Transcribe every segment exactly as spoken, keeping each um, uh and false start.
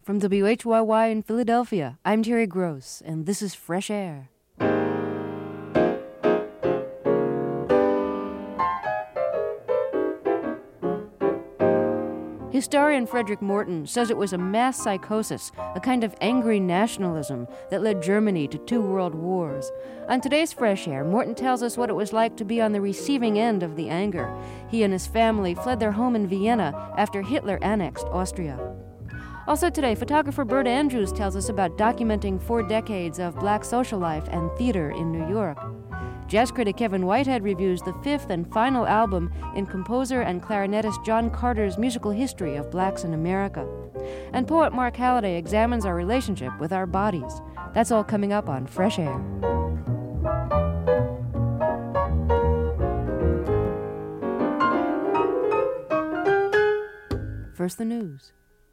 From W H Y Y in Philadelphia, I'm Terry Gross, and this is Fresh Air. Historian Frederick Morton says it was a mass psychosis, a kind of angry nationalism, that led Germany to two world wars. On today's Fresh Air, Morton tells us what it was like to be on the receiving end of the anger. He and his family fled their home in Vienna after Hitler annexed Austria. Also today, photographer Bert Andrews tells us about documenting four decades of black social life and theater in New York. Jazz critic Kevin Whitehead reviews the fifth and final album in composer and clarinetist John Carter's musical history of blacks in America. And poet Mark Halliday examines our relationship with our bodies. That's all coming up on Fresh Air. First, the news.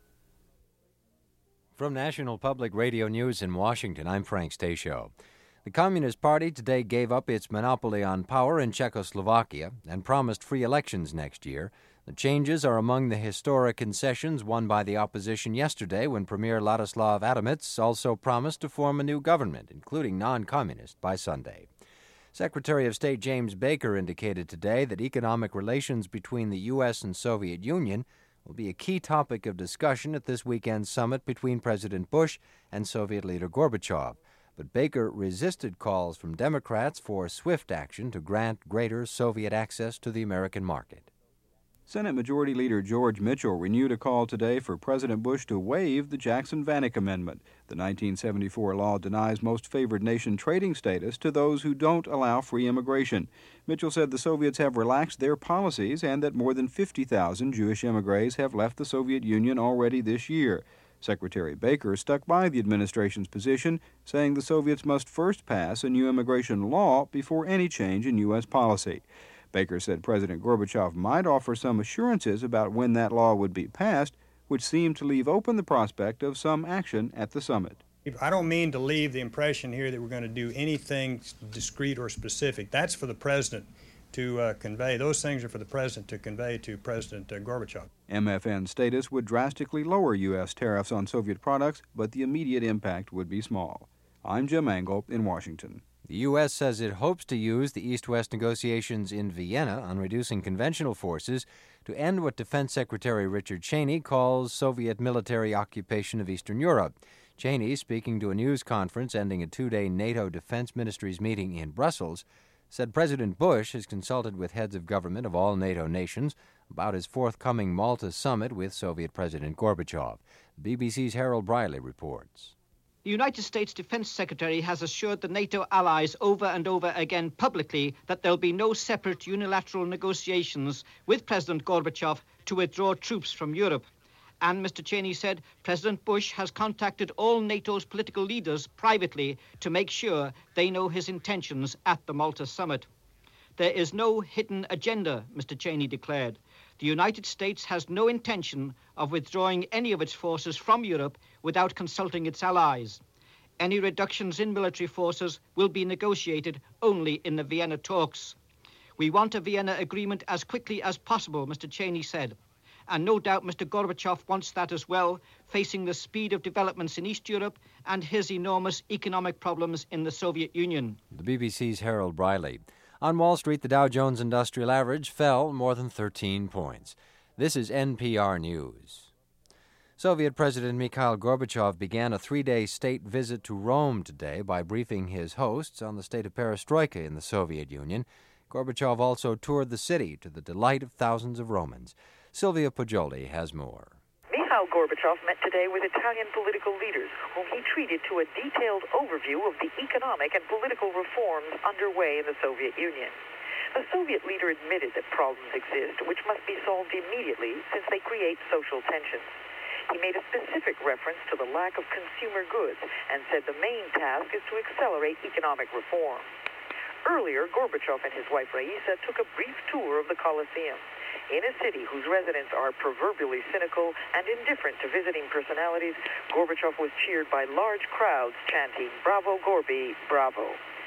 From National Public Radio News in Washington, I'm Frank Stasio. The Communist Party today gave up its monopoly on power in Czechoslovakia and promised free elections next year. The changes are among the historic concessions won by the opposition yesterday when Premier Ladislav Adamets also promised to form a new government, including non-communist, by Sunday. Secretary of State James Baker indicated today that economic relations between the U S and Soviet Union will be a key topic of discussion at this weekend's summit between President Bush and Soviet leader Gorbachev. But Baker resisted calls from Democrats for swift action to grant greater Soviet access to the American market. Senate Majority Leader George Mitchell renewed a call today for President Bush to waive the Jackson-Vanik Amendment. The nineteen seventy-four law denies most favored nation trading status to those who don't allow free immigration. Mitchell said the Soviets have relaxed their policies and that more than fifty thousand Jewish immigrants have left the Soviet Union already this year. Secretary Baker stuck by the administration's position, saying the Soviets must first pass a new immigration law before any change in U S policy. Baker said President Gorbachev might offer some assurances about when that law would be passed, which seemed to leave open the prospect of some action at the summit. I don't mean to leave the impression here that we're going to do anything discreet or specific. That's for the president to uh, convey. Those things are for the president to convey to President uh, Gorbachev. M F N status would drastically lower U S tariffs on Soviet products, but the immediate impact would be small. I'm Jim Angle in Washington. The U S says it hopes to use the East-West negotiations in Vienna on reducing conventional forces to end what Defense Secretary Richard Cheney calls Soviet military occupation of Eastern Europe. Cheney, speaking to a news conference ending a two-day NATO Defense Ministries meeting in Brussels, said President Bush has consulted with heads of government of all NATO nations about his forthcoming Malta summit with Soviet President Gorbachev. B B C's Harold Briley reports. The United States Defense Secretary has assured the NATO allies over and over again publicly that there'll be no separate unilateral negotiations with President Gorbachev to withdraw troops from Europe. And Mister Cheney said President Bush has contacted all NATO's political leaders privately to make sure they know his intentions at the Malta summit. There is no hidden agenda, Mister Cheney declared. The United States has no intention of withdrawing any of its forces from Europe without consulting its allies. Any reductions in military forces will be negotiated only in the Vienna talks. We want a Vienna agreement as quickly as possible, Mister Cheney said. And no doubt Mister Gorbachev wants that as well, facing the speed of developments in East Europe and his enormous economic problems in the Soviet Union. The B B C's Harold Briley. On Wall Street, the Dow Jones Industrial Average fell more than thirteen points. This is N P R News. Soviet President Mikhail Gorbachev began a three-day state visit to Rome today by briefing his hosts on the state of perestroika in the Soviet Union. Gorbachev also toured the city to the delight of thousands of Romans. Sylvia Poggioli has more. Mikhail Gorbachev met today with Italian political leaders, whom he treated to a detailed overview of the economic and political reforms underway in the Soviet Union. The Soviet leader admitted that problems exist, which must be solved immediately since they create social tensions. He made a specific reference to the lack of consumer goods and said the main task is to accelerate economic reform. Earlier, Gorbachev and his wife Raisa took a brief tour of the Colosseum. In a city whose residents are proverbially cynical and indifferent to visiting personalities, Gorbachev was cheered by large crowds chanting, "Bravo, Gorby, bravo."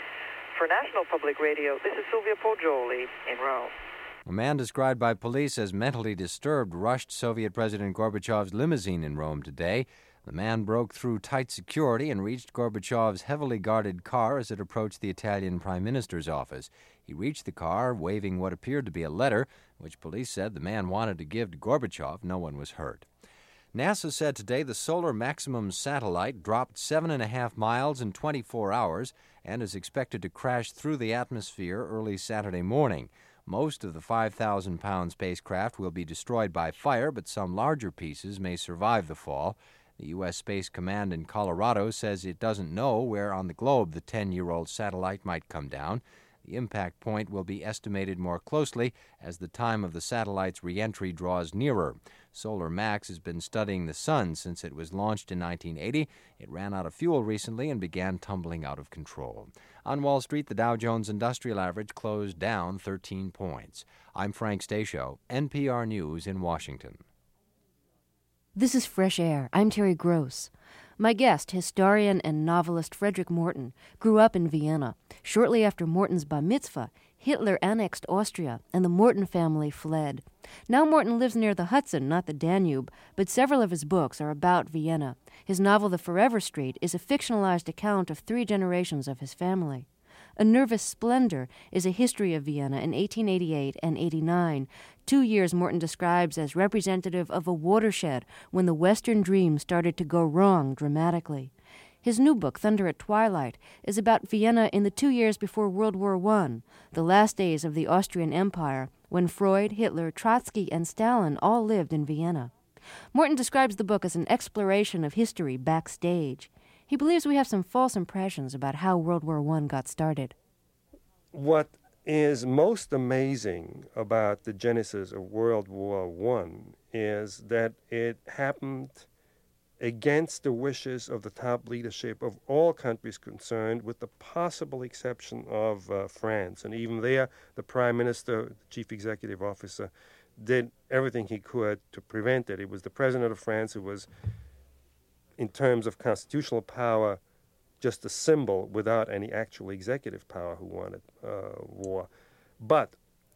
For National Public Radio, this is Sylvia Poggioli in Rome. A man described by police as mentally disturbed rushed Soviet President Gorbachev's limousine in Rome today. The man broke through tight security and reached Gorbachev's heavily guarded car as it approached the Italian Prime Minister's office. He reached the car waving what appeared to be a letter, which police said the man wanted to give to Gorbachev. No one was hurt. NASA said today the Solar Maximum satellite dropped seven and a half miles in twenty-four hours and is expected to crash through the atmosphere early Saturday morning. Most of the five thousand pound spacecraft will be destroyed by fire, but some larger pieces may survive the fall. The U S Space Command in Colorado says it doesn't know where on the globe the ten-year-old satellite might come down. The impact point will be estimated more closely as the time of the satellite's re-entry draws nearer. Solar Max has been studying the sun since it was launched in nineteen eighty. It ran out of fuel recently and began tumbling out of control. On Wall Street, the Dow Jones Industrial Average closed down thirteen points. I'm Frank Stasio, N P R News in Washington. This is Fresh Air. I'm Terry Gross. My guest, historian and novelist Frederick Morton, grew up in Vienna. Shortly after Morton's bar mitzvah, Hitler annexed Austria, and the Morton family fled. Now Morton lives near the Hudson, not the Danube, but several of his books are about Vienna. His novel The Forever Street is a fictionalized account of three generations of his family. A Nervous Splendor is a history of Vienna in eighteen eighty-eight and eighty-nine, two years Morton describes as representative of a watershed when the Western dream started to go wrong dramatically. His new book, Thunder at Twilight, is about Vienna in the two years before World War One, the last days of the Austrian Empire, when Freud, Hitler, Trotsky, and Stalin all lived in Vienna. Morton describes the book as an exploration of history backstage. He believes we have some false impressions about how World War One got started. What is most amazing about the genesis of World War One is that it happened against the wishes of the top leadership of all countries concerned, with the possible exception of uh, France. And even there, the Prime Minister, the Chief Executive Officer, did everything he could to prevent it. It was the President of France who was, in terms of constitutional power, just a symbol without any actual executive power, who wanted uh, war. But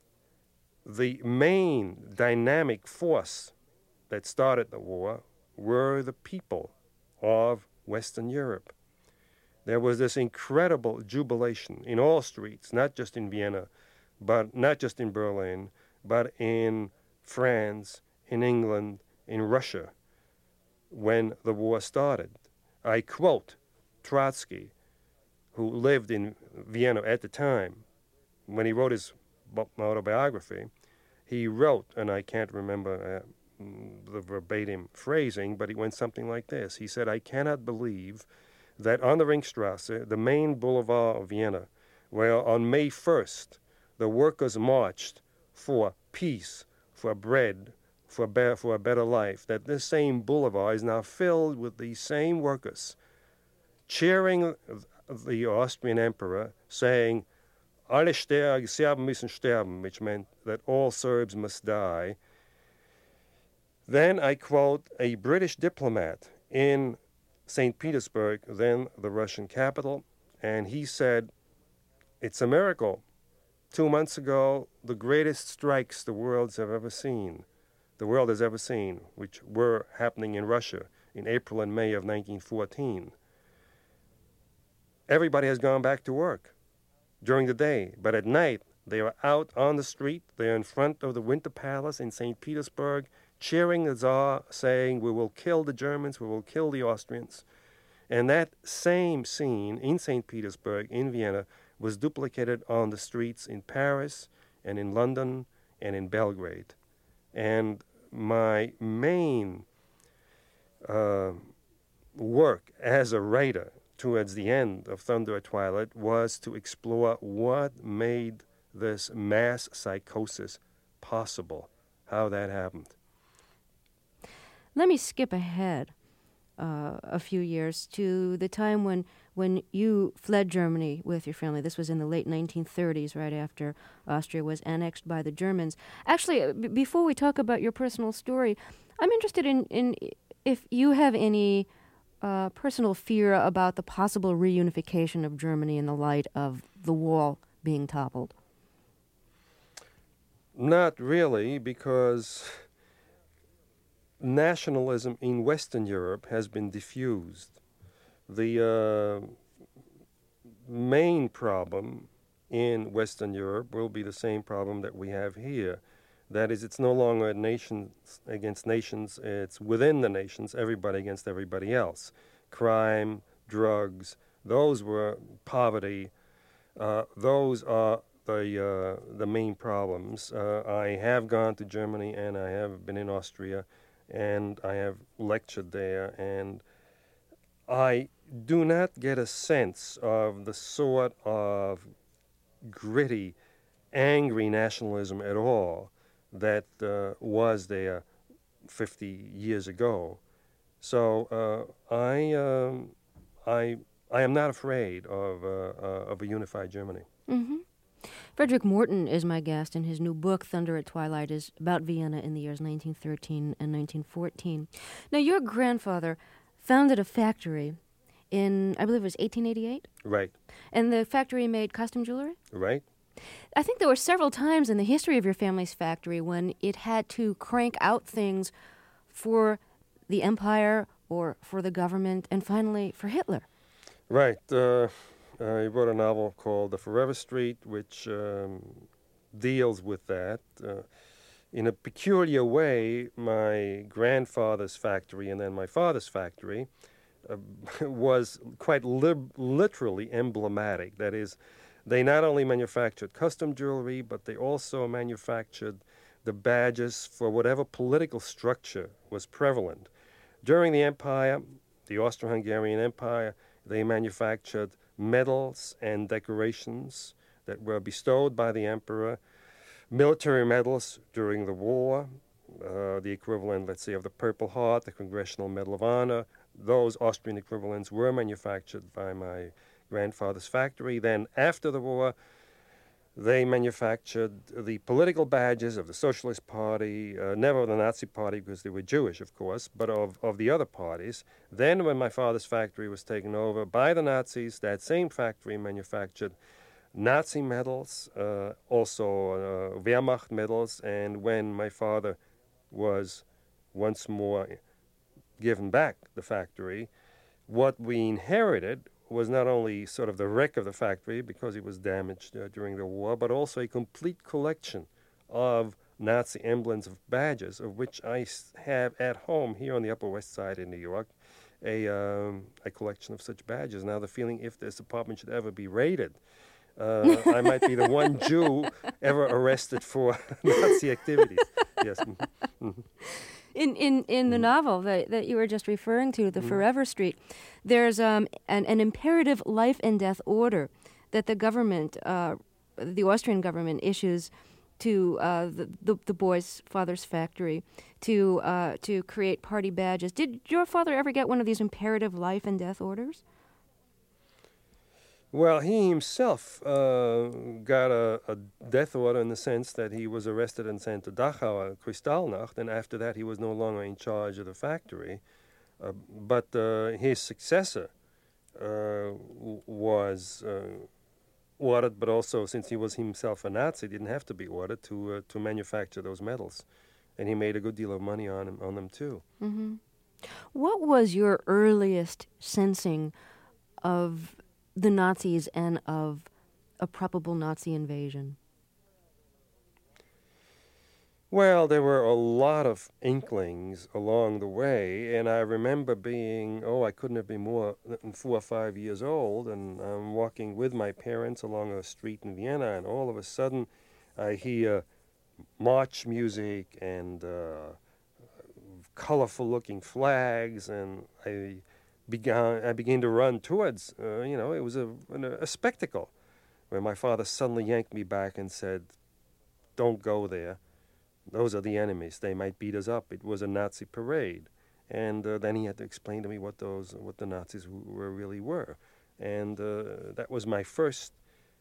the main dynamic force that started the war were the people of Western Europe. There was this incredible jubilation in all streets, not just in Vienna, but not just in Berlin, but in France, in England, in Russia, when the war started. I quote Trotsky, who lived in Vienna at the time. When he wrote his autobiography, he wrote, and I can't remember uh, the verbatim phrasing, but he went something like this. He said, "I cannot believe that on the Ringstrasse, the main boulevard of Vienna, where on May first the workers marched for peace, for bread, for, be- for a better life, that this same boulevard is now filled with these same workers cheering the Austrian emperor, saying, 'Alle Serben müssen sterben,' which meant that all Serbs must die." Then I quote a British diplomat in Saint Petersburg, then the Russian capital, and he said, "It's a miracle. Two months ago, the greatest strikes the world has ever seen, the world has ever seen, which were happening in Russia in April and May of nineteen fourteen. Everybody has gone back to work during the day, but at night they are out on the street. They are in front of the Winter Palace in Saint Petersburg, cheering the Tsar, saying, 'We will kill the Germans, we will kill the Austrians.'" And that same scene in Saint Petersburg, in Vienna, was duplicated on the streets in Paris and in London and in Belgrade. And my main uh, work as a writer towards the end of Thunder at Twilight was to explore what made this mass psychosis possible, how that happened. Let me skip ahead uh, a few years to the time when, when you fled Germany with your family. This was in the late nineteen thirties, right after Austria was annexed by the Germans. Actually, b- before we talk about your personal story, I'm interested in, in if you have any uh, personal fear about the possible reunification of Germany in the light of the wall being toppled. Not really, because nationalism in Western Europe has been diffused. The uh, main problem in Western Europe will be the same problem that we have here. That is, it's no longer nations against nations, it's within the nations, everybody against everybody else. Crime, drugs, those were poverty, uh, those are the, uh, the main problems. Uh, I have gone to Germany and I have been in Austria and I have lectured there, and I do not get a sense of the sort of gritty, angry nationalism at all that uh, was there fifty years ago. So uh, I, um, I, I am not afraid of, uh, uh, of a unified Germany. Mm-hmm. Frederick Morton is my guest, and his new book, Thunder at Twilight, is about Vienna in the years nineteen thirteen and nineteen fourteen. Now, your grandfather founded a factory in, I believe it was eighteen eighty-eight? Right. And the factory made costume jewelry? Right. I think there were several times in the history of your family's factory when it had to crank out things for the empire or for the government and finally for Hitler. Right. Uh, I wrote a novel called The Forever Street, which um, deals with that. Uh, in a peculiar way, my grandfather's factory and then my father's factory uh, was quite lib- literally emblematic. That is, they not only manufactured custom jewelry, but they also manufactured the badges for whatever political structure was prevalent. During the empire, the Austro-Hungarian Empire, they manufactured medals and decorations that were bestowed by the emperor, military medals during the war, uh, the equivalent, let's say, of the Purple Heart, the Congressional Medal of Honor. Those Austrian equivalents were manufactured by my grandfather's factory. Then, after the war, they manufactured the political badges of the Socialist Party, uh, never of the Nazi Party because they were Jewish, of course, but of, of the other parties. Then when my father's factory was taken over by the Nazis, that same factory manufactured Nazi medals, uh, also uh, Wehrmacht medals, and when my father was once more given back the factory, what we inherited was not only sort of the wreck of the factory because it was damaged uh, during the war, but also a complete collection of Nazi emblems of badges, of which I have at home here on the Upper West Side in New York, a, um, a collection of such badges. Now the feeling, if this apartment should ever be raided, uh, I might be the one Jew ever arrested for Nazi activities. Yes. Mm-hmm. In in, in the mm. novel that, that you were just referring to, The mm. Forever Street, there's um, an, an imperative life and death order that the government, uh, the Austrian government, issues to uh, the, the the boy's father's factory to uh, to create party badges. Did your father ever get one of these imperative life and death orders? Well, he himself uh, got a, a death order in the sense that he was arrested and sent to Dachau, Kristallnacht, and after that he was no longer in charge of the factory. Uh, but uh, his successor uh, w- was uh, ordered, but also since he was himself a Nazi, didn't have to be ordered to uh, to manufacture those medals, and he made a good deal of money on him, on them too. Mm-hmm. What was your earliest sensing of the Nazis and of a probable Nazi invasion? Well, there were a lot of inklings along the way, and I remember being, oh, I couldn't have been more than four or five years old, and I'm walking with my parents along a street in Vienna, and all of a sudden I hear march music and uh, colorful-looking flags, and I began, I began to run towards, uh, you know, it was a, a spectacle, where my father suddenly yanked me back and said, don't go there. Those are the enemies. They might beat us up. It was a Nazi parade. And uh, then he had to explain to me what those, what the Nazis were really were. And uh, that was my first,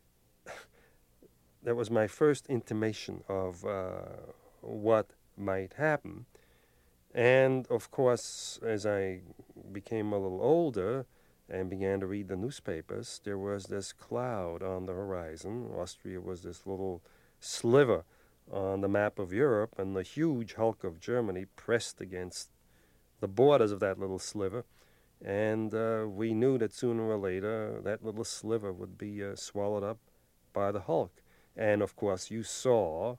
that was my first intimation of uh, what might happen. And, of course, as I became a little older and began to read the newspapers, there was this cloud on the horizon. Austria was this little sliver on the map of Europe, and the huge hulk of Germany pressed against the borders of that little sliver. And uh, we knew that sooner or later that little sliver would be uh, swallowed up by the hulk. And of course, you saw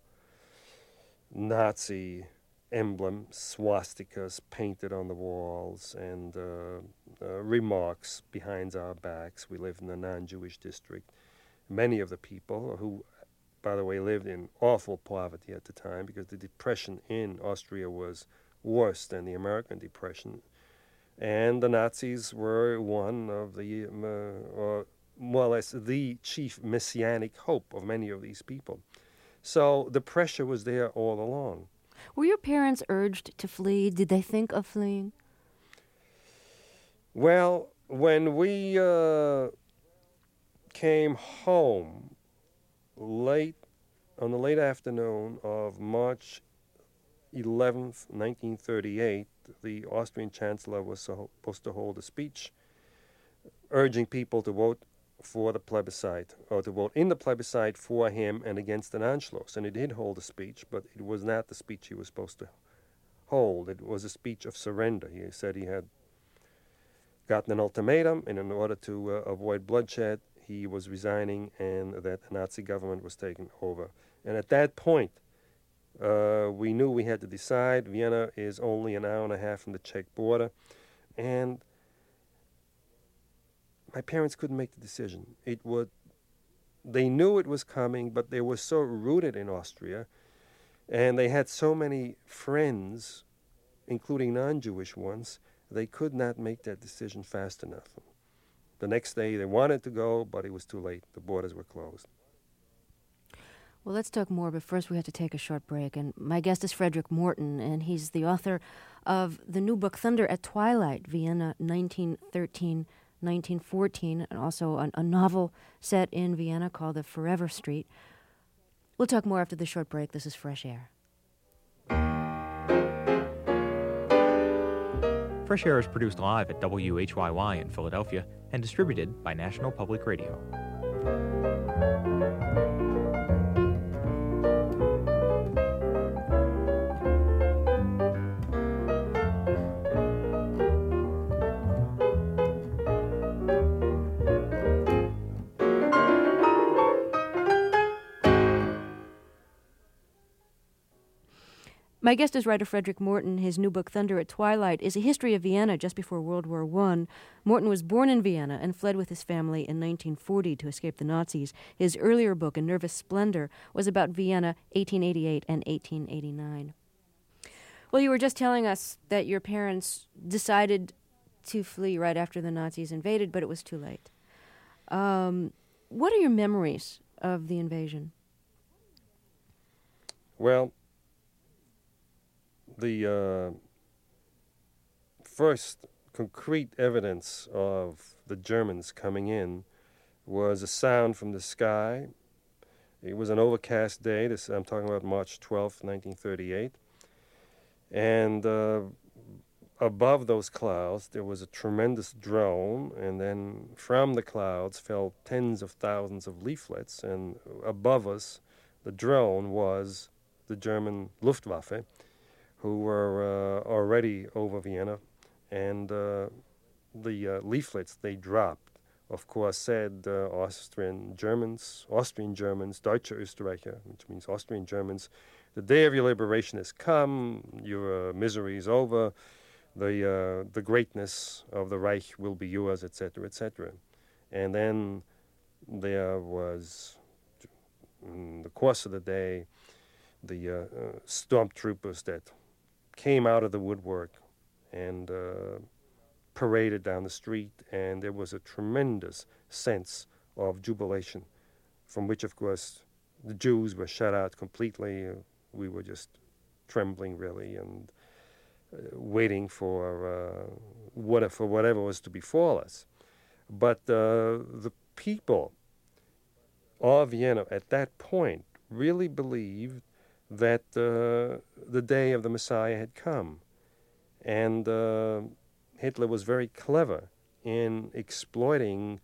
Nazi emblems, swastikas painted on the walls, and uh, uh, remarks behind our backs. We lived in a non-Jewish district. Many of the people who, by the way, lived in awful poverty at the time, because the Depression in Austria was worse than the American Depression. And the Nazis were one of the, um, uh, or more or less the chief messianic hope of many of these people. So the pressure was there all along. Were your parents urged to flee? Did they think of fleeing? Well, when we uh, came home late, on the late afternoon of March eleventh, nineteen thirty-eight, the Austrian Chancellor was supposed to hold a speech urging people to vote for the plebiscite, or to vote in the plebiscite for him and against an Anschluss. And he did hold a speech, but it was not the speech he was supposed to hold. It was a speech of surrender. He said he had gotten an ultimatum, and in order to uh, avoid bloodshed, he was resigning, and that the Nazi government was taking over. And at that point, uh, we knew we had to decide. Vienna is only an hour and a half from the Czech border, and my parents couldn't make the decision. It would, they knew it was coming, but they were so rooted in Austria, and they had so many friends, including non-Jewish ones, they could not make that decision fast enough. The next day they wanted to go, but it was too late. The borders were closed. Well, let's talk more, but first we have to take a short break. And my guest is Frederick Morton, and he's the author of the new book, Thunder at Twilight, Vienna, nineteen thirteen nineteen fourteen, and also an, a novel set in Vienna called The Forever Street. We'll talk more after the short break. This is Fresh Air. Fresh Air is produced live at W H Y Y in Philadelphia and distributed by National Public Radio. My guest is writer Frederick Morton. His new book, Thunder at Twilight, is a history of Vienna just before World War One. Morton was born in Vienna and fled with his family in nineteen forty to escape the Nazis. His earlier book, A Nervous Splendor, was about Vienna, eighteen eighty-eight and eighteen eighty-nine. Well, you were just telling us that your parents decided to flee right after the Nazis invaded, but it was too late. Um, what are your memories of the invasion? Well, the uh, first concrete evidence of the Germans coming in was a sound from the sky. It was an overcast day. This, I'm talking about March twelfth, nineteen thirty-eight. And uh, above those clouds, there was a tremendous drone, and then from the clouds fell tens of thousands of leaflets, and above us, the drone was the German Luftwaffe, who were uh, already over Vienna, and uh, the uh, leaflets they dropped, of course, said uh, Austrian Germans, Austrian Germans, Deutsche Österreicher, which means Austrian Germans, the day of your liberation has come, your uh, misery is over, the uh, the greatness of the Reich will be yours, et cetera, et cetera. And then there was, in the course of the day, the uh, uh, stormtroopers that came out of the woodwork and uh, paraded down the street, and there was a tremendous sense of jubilation, from which, of course, the Jews were shut out completely. Uh, we were just trembling, really, and uh, waiting for uh, what for whatever was to befall us. But uh, the people of Vienna at that point really believed that uh, the day of the Messiah had come. And uh, Hitler was very clever in exploiting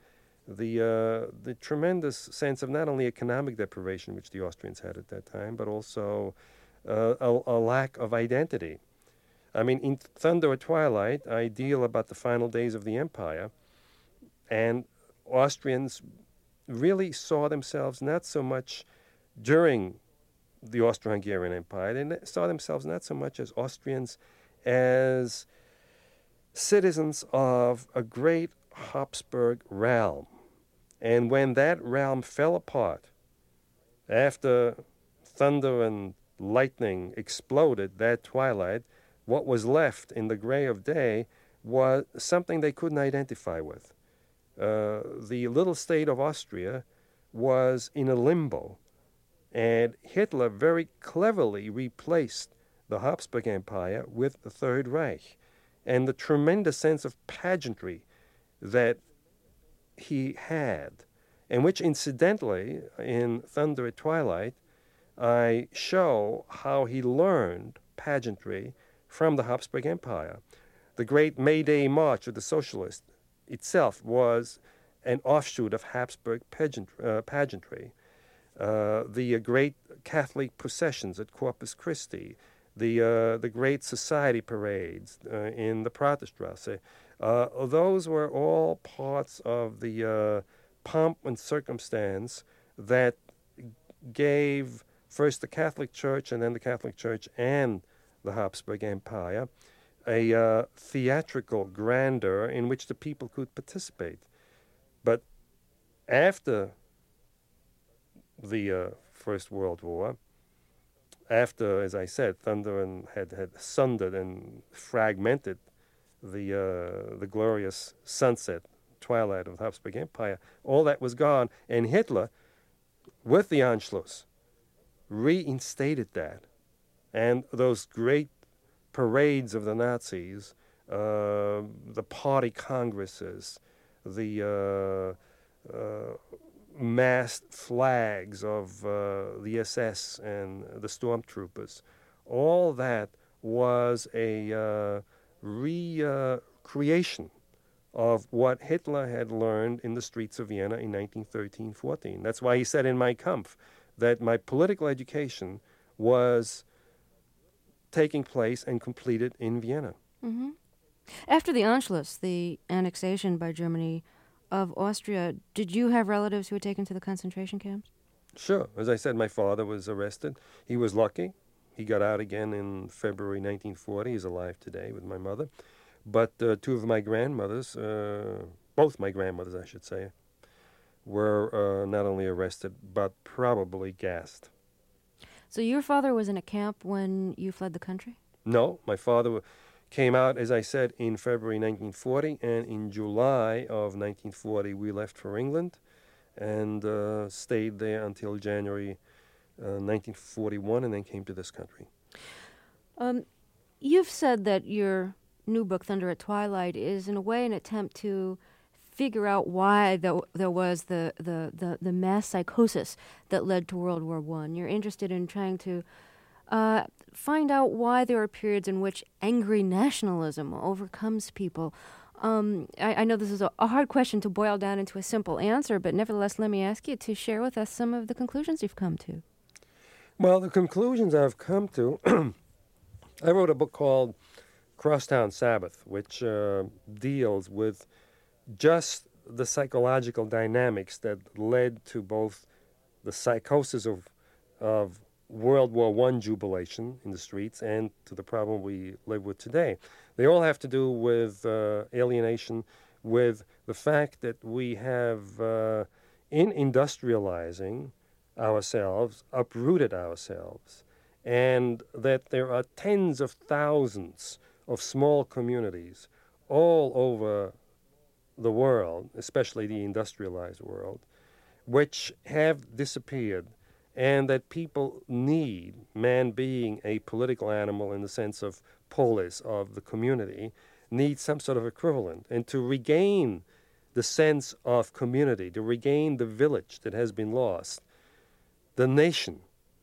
the uh, the tremendous sense of not only economic deprivation which the Austrians had at that time, but also uh, a, a lack of identity. I mean, in Thunder at Twilight, I deal about the final days of the empire, and Austrians really saw themselves not so much during the Austro-Hungarian Empire, they saw themselves not so much as Austrians as citizens of a great Habsburg realm. And when that realm fell apart, after thunder and lightning exploded that twilight, what was left in the gray of day was something they couldn't identify with. Uh, the little state of Austria was in a limbo, and Hitler very cleverly replaced the Habsburg Empire with the Third Reich. And the tremendous sense of pageantry that he had, and which incidentally, in Thunder at Twilight, I show how he learned pageantry from the Habsburg Empire. The great May Day March of the Socialists itself was an offshoot of Habsburg pageant, uh, pageantry. Uh, the uh, great Catholic processions at Corpus Christi, the uh, the great society parades uh, in the Praterstrasse, uh, those were all parts of the uh, pomp and circumstance that gave first the Catholic Church and then the Catholic Church and the Habsburg Empire a uh, theatrical grandeur in which the people could participate. But after the uh, First World War, after, as I said, thunder and had, had sundered and fragmented the uh, the glorious sunset, twilight of the Habsburg Empire, all that was gone, and Hitler, with the Anschluss, reinstated that. And those great parades of the Nazis, uh, the party congresses, the uh, uh, massed flags of uh, the S S and the stormtroopers, all that was a uh, recreation of what Hitler had learned in the streets of Vienna in nineteen thirteen fourteen. That's why he said in Mein Kampf that my political education was taking place and completed in Vienna. Mm-hmm. After the Anschluss, the annexation by Germany of Austria, did you have relatives who were taken to the concentration camps? Sure. As I said, my father was arrested. He was lucky. He got out again in February nineteen forty. He's alive today with my mother. But uh, two of my grandmothers, uh, both my grandmothers, I should say, were uh, not only arrested, but probably gassed. So your father was in a camp when you fled the country? No, my father came out, as I said, in February nineteen forty, and in July of nineteen forty we left for England and uh, stayed there until January uh, nineteen forty-one, and then came to this country. Um, you've said that your new book, Thunder at Twilight, is in a way an attempt to figure out why there, there was the, the, the, the mass psychosis that led to World War One. You're interested in trying to uh, find out why there are periods in which angry nationalism overcomes people. Um, I, I know this is a, a hard question to boil down into a simple answer, but nevertheless, let me ask you to share with us some of the conclusions you've come to. Well, the conclusions I've come to, I wrote a book called Crosstown Sabbath, which uh, deals with just the psychological dynamics that led to both the psychosis of of World War One jubilation in the streets and to the problem we live with today. They all have to do with uh, alienation, with the fact that we have, uh, in industrializing ourselves, uprooted ourselves, and that there are tens of thousands of small communities all over the world, especially the industrialized world, which have disappeared, and that people need, man being a political animal in the sense of polis, of the community, needs some sort of equivalent. And to regain the sense of community, to regain the village that has been lost, the nation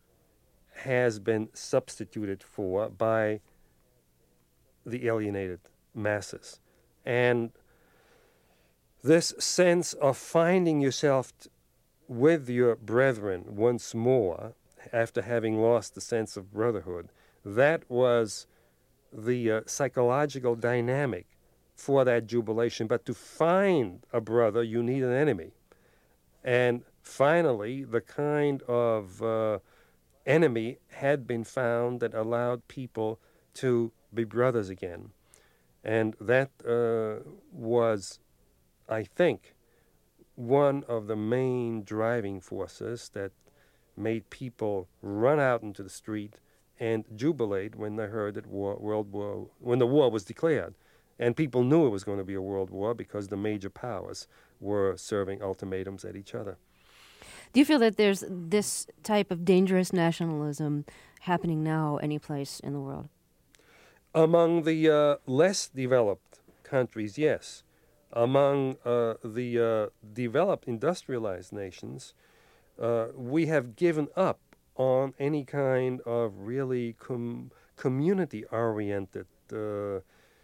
has been substituted for by the alienated masses. And this sense of finding yourself t- with your brethren once more after having lost the sense of brotherhood, that was the uh, psychological dynamic for that jubilation. But to find a brother, you need an enemy. And finally, the kind of uh, enemy had been found that allowed people to be brothers again. And that uh, was, I think, one of the main driving forces that made people run out into the street and jubilate when they heard that war, World War, when the war was declared. And people knew it was going to be a world war because the major powers were serving ultimatums at each other. Do you feel that there's this type of dangerous nationalism happening now any place in the world? Among the uh, less developed countries, yes. Among uh, the uh, developed industrialized nations, uh, we have given up on any kind of really com- community-oriented uh,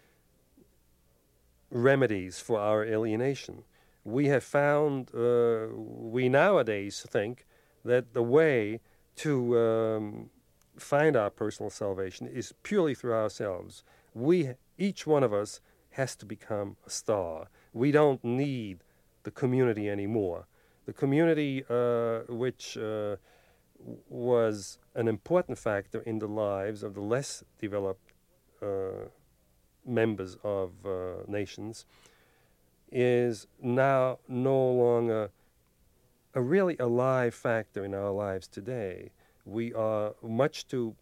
remedies for our alienation. We have found, uh, we nowadays think that the way to um, find our personal salvation is purely through ourselves. We, each one of us, has to become a star. We don't need the community anymore. The community, uh, which uh, was an important factor in the lives of the less developed uh, members of uh, nations, is now no longer a really alive factor in our lives today. We are much too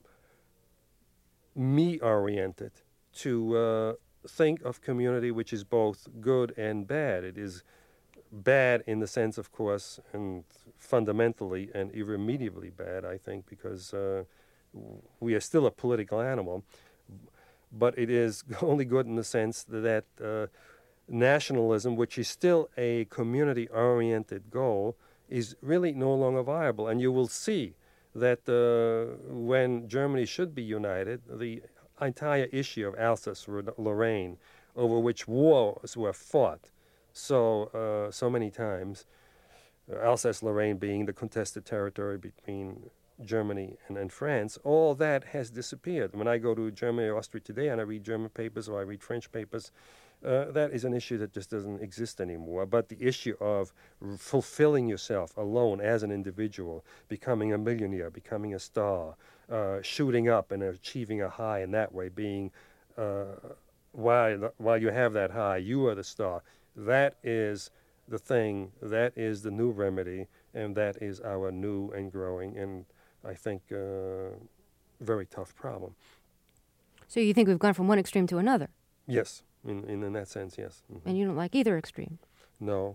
me-oriented to uh, think of community which is both good and bad. It is bad in the sense, of course, and fundamentally and irremediably bad, I think, because uh, we are still a political animal, but it is only good in the sense that uh, nationalism, which is still a community-oriented goal, is really no longer viable. And you will see that uh, when Germany should be united, the entire issue of Alsace-Lorraine, over which wars were fought so uh, so many times, uh, Alsace-Lorraine being the contested territory between Germany and, and France, all that has disappeared. When I go to Germany or Austria today and I read German papers or I read French papers, uh, that is an issue that just doesn't exist anymore. But the issue of r- fulfilling yourself alone as an individual, becoming a millionaire, becoming a star, uh, shooting up and achieving a high in that way, being, uh, while, while you have that high, you are the star. That is the thing, that is the new remedy, and that is our new and growing and, I think, uh, very tough problem. So you think we've gone from one extreme to another? Yes, in, in, in that sense, yes. Mm-hmm. And you don't like either extreme? No.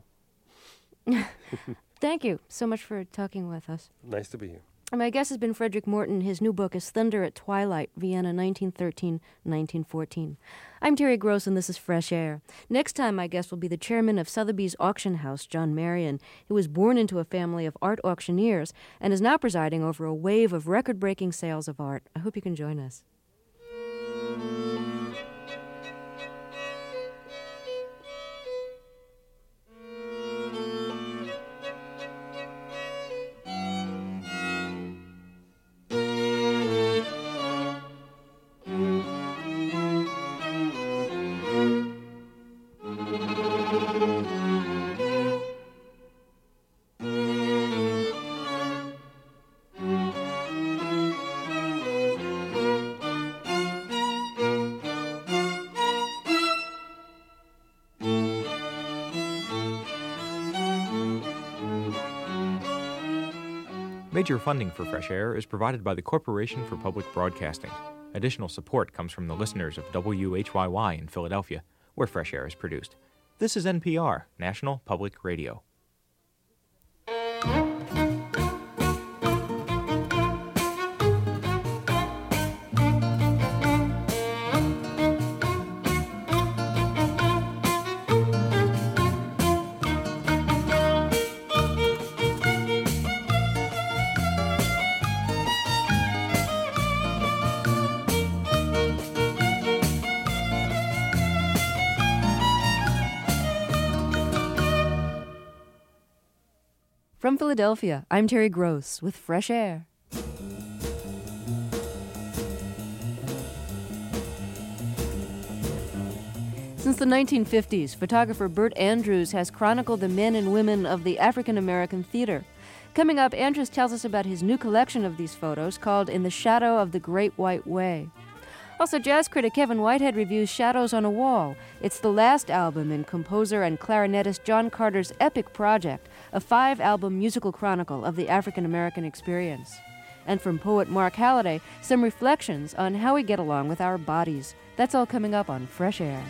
Thank you so much for talking with us. Nice to be here. My guest has been Frederick Morton. His new book is Thunder at Twilight, Vienna, nineteen thirteen to nineteen fourteen. I'm Terry Gross, and this is Fresh Air. Next time, my guest will be the chairman of Sotheby's Auction House, John Marion. He was born into a family of art auctioneers and is now presiding over a wave of record-breaking sales of art. I hope you can join us. Major funding for Fresh Air is provided by the Corporation for Public Broadcasting. Additional support comes from the listeners of W H Y Y in Philadelphia, where Fresh Air is produced. This is N P R, National Public Radio. From Philadelphia, I'm Terry Gross with Fresh Air. Since the nineteen fifties, photographer Burt Andrews has chronicled the men and women of the African American theater. Coming up, Andrews tells us about his new collection of these photos called In the Shadow of the Great White Way. Also, jazz critic Kevin Whitehead reviews Shadows on a Wall. It's the last album in composer and clarinetist John Carter's epic project, a five-album musical chronicle of the African American experience. And from poet Mark Halliday, some reflections on how we get along with our bodies. That's all coming up on Fresh Air.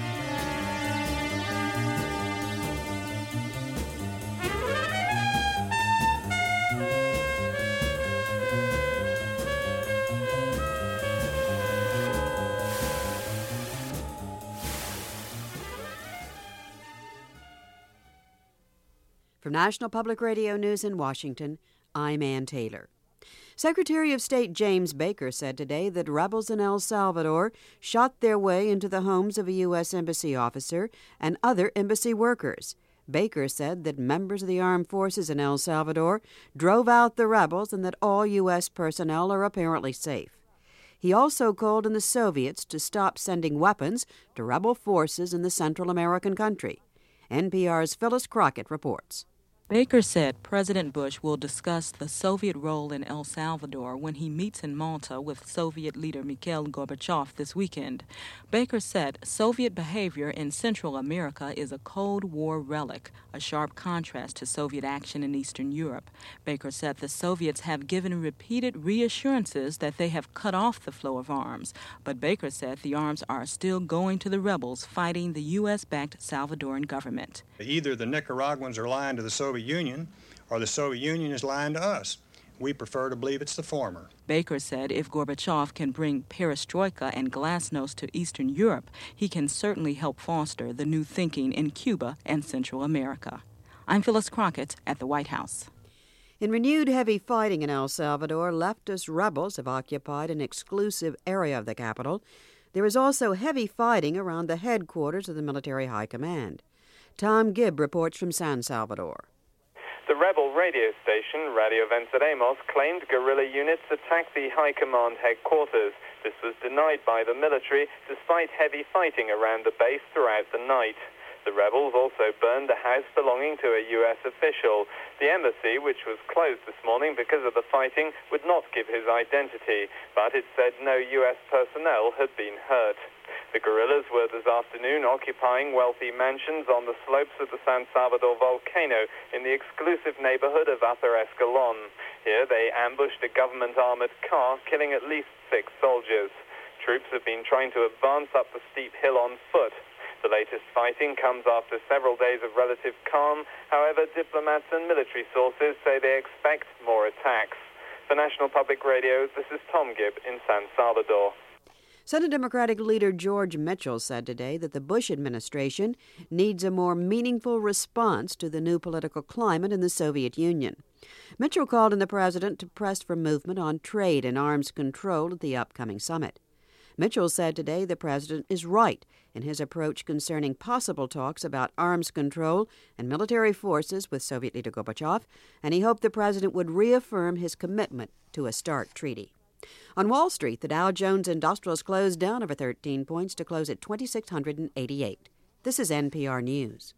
From National Public Radio News in Washington, I'm Ann Taylor. Secretary of State James Baker said today that rebels in El Salvador shot their way into the homes of a U S embassy officer and other embassy workers. Baker said that members of the armed forces in El Salvador drove out the rebels and that all U S personnel are apparently safe. He also called on the Soviets to stop sending weapons to rebel forces in the Central American country. N P R's Phyllis Crockett reports. Baker said President Bush will discuss the Soviet role in El Salvador when he meets in Malta with Soviet leader Mikhail Gorbachev this weekend. Baker said Soviet behavior in Central America is a Cold War relic, a sharp contrast to Soviet action in Eastern Europe. Baker said the Soviets have given repeated reassurances that they have cut off the flow of arms, but Baker said the arms are still going to the rebels fighting the U S-backed Salvadoran government. Either the Nicaraguans are lying to the Soviet Union or the Soviet Union is lying to us. We prefer to believe it's the former. Baker said if Gorbachev can bring perestroika and glasnost to Eastern Europe, he can certainly help foster the new thinking in Cuba and Central America. I'm Phyllis Crockett at the White House. In renewed heavy fighting in El Salvador, leftist rebels have occupied an exclusive area of the capital. There is also heavy fighting around the headquarters of the military high command. Tom Gibb reports from San Salvador. The rebel radio station, Radio Venceremos, claimed guerrilla units attacked the high command headquarters. This was denied by the military, despite heavy fighting around the base throughout the night. The rebels also burned a house belonging to a U S official. The embassy, which was closed this morning because of the fighting, would not give his identity, but it said no U S personnel had been hurt. The guerrillas were this afternoon occupying wealthy mansions on the slopes of the San Salvador volcano in the exclusive neighborhood of Upper Escalon. Here they ambushed a government armored car, killing at least six soldiers. Troops have been trying to advance up the steep hill on foot. The latest fighting comes after several days of relative calm. However, diplomats and military sources say they expect more attacks. For National Public Radio, this is Tom Gibb in San Salvador. Senate Democratic leader George Mitchell said today that the Bush administration needs a more meaningful response to the new political climate in the Soviet Union. Mitchell called on the president to press for movement on trade and arms control at the upcoming summit. Mitchell said today the president is right in his approach concerning possible talks about arms control and military forces with Soviet leader Gorbachev, and he hoped the president would reaffirm his commitment to a START treaty. On Wall Street, the Dow Jones Industrials closed down over thirteen points to close at two thousand six hundred eighty-eight. This is N P R News.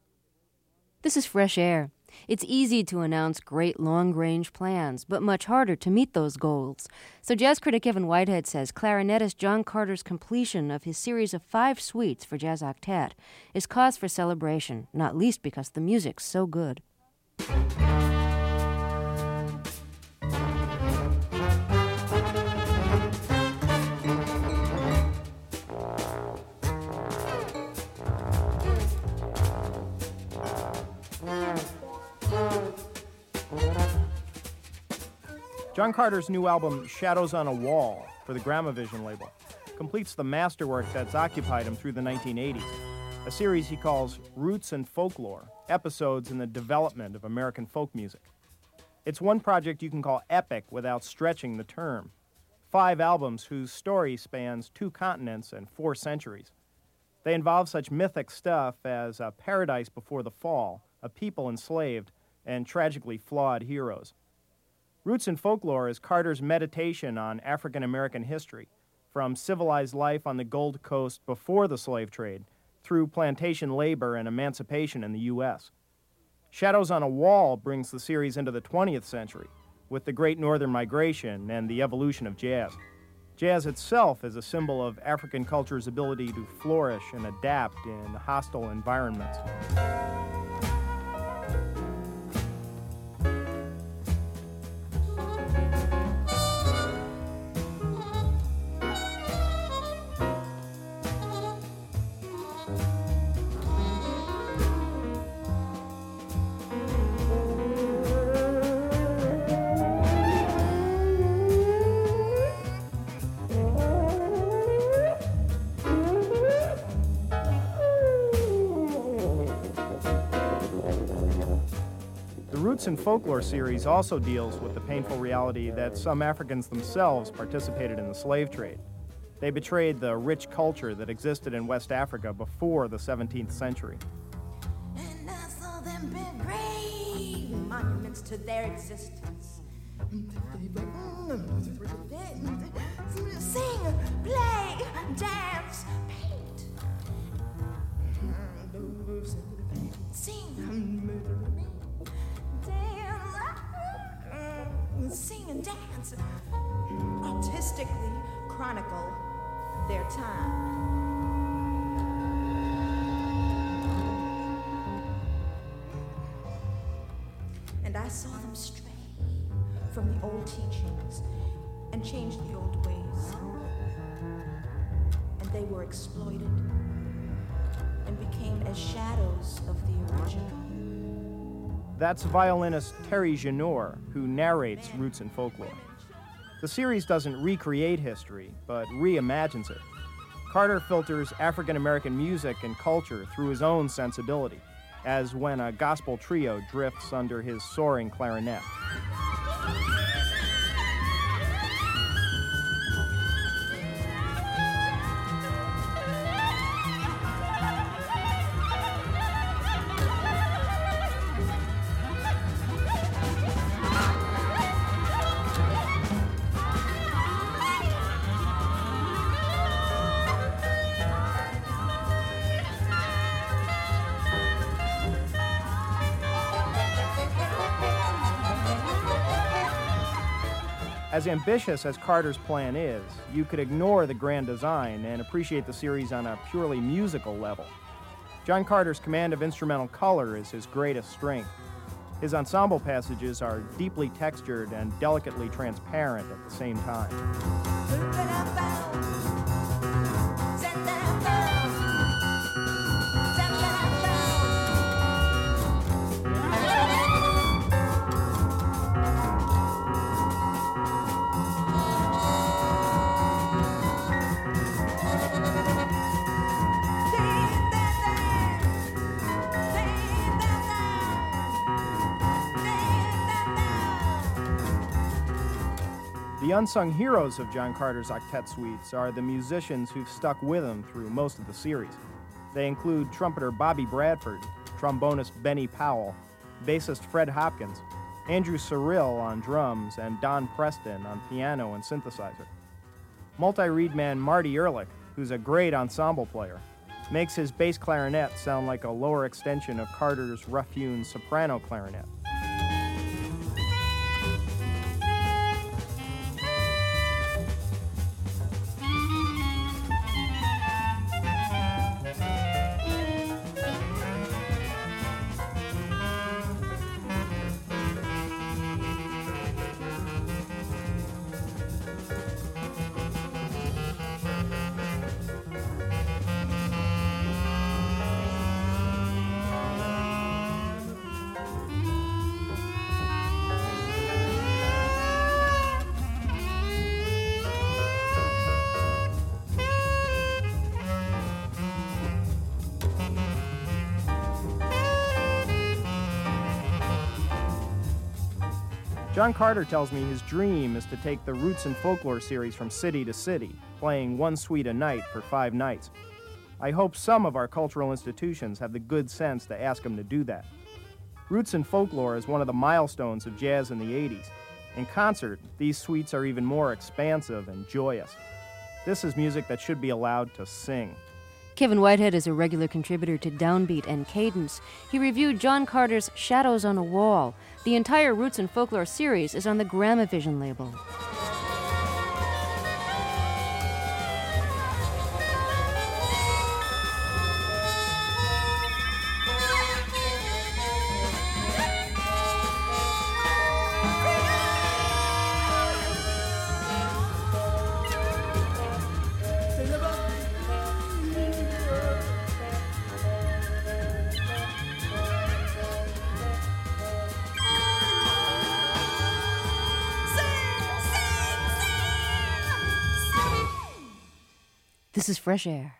This is Fresh Air. It's easy to announce great long-range plans, but much harder to meet those goals. So jazz critic Kevin Whitehead says clarinetist John Carter's completion of his series of five suites for jazz octet is cause for celebration, not least because the music's so good. John Carter's new album, Shadows on a Wall, for the Gramavision label, completes the masterwork that's occupied him through the nineteen eighties, a series he calls Roots and Folklore, episodes in the development of American folk music. It's one project you can call epic without stretching the term. Five albums whose story spans two continents and four centuries. They involve such mythic stuff as a paradise before the fall, a people enslaved, and tragically flawed heroes. Roots and Folklore is Carter's meditation on African American history, from civilized life on the Gold Coast before the slave trade, through plantation labor and emancipation in the U S Shadows on a Wall brings the series into the twentieth century, with the Great Northern Migration and the evolution of jazz. Jazz itself is a symbol of African culture's ability to flourish and adapt in hostile environments. Roots and Folklore series also deals with the painful reality that some Africans themselves participated in the slave trade. They betrayed the rich culture that existed in West Africa before the seventeenth century. And I saw them brave monuments to their existence. Sing, play, dance, paint. Sing, sing and dance, artistically chronicle their time. And I saw them stray from the old teachings and change the old ways. And they were exploited and became as shadows of the original. That's violinist Terry Janour, who narrates Roots and Folklore. The series doesn't recreate history, but reimagines it. Carter filters African American music and culture through his own sensibility, as when a gospel trio drifts under his soaring clarinet. As ambitious as Carter's plan is, you could ignore the grand design and appreciate the series on a purely musical level. John Carter's command of instrumental color is his greatest strength. His ensemble passages are deeply textured and delicately transparent at the same time. The unsung heroes of John Carter's octet suites are the musicians who've stuck with him through most of the series. They include trumpeter Bobby Bradford, trombonist Benny Powell, bassist Fred Hopkins, Andrew Cyrille on drums, and Don Preston on piano and synthesizer. Multi-reed man Marty Ehrlich, who's a great ensemble player, makes his bass clarinet sound like a lower extension of Carter's rough-hewn soprano clarinet. John Carter tells me his dream is to take the Roots and Folklore series from city to city, playing one suite a night for five nights. I hope some of our cultural institutions have the good sense to ask him to do that. Roots and Folklore is one of the milestones of jazz in the eighties. In concert, these suites are even more expansive and joyous. This is music that should be allowed to sing. Kevin Whitehead is a regular contributor to Downbeat and Cadence. He reviewed John Carter's Shadows on a Wall. The entire Roots and Folklore series is on the Gramavision label. This is Fresh Air.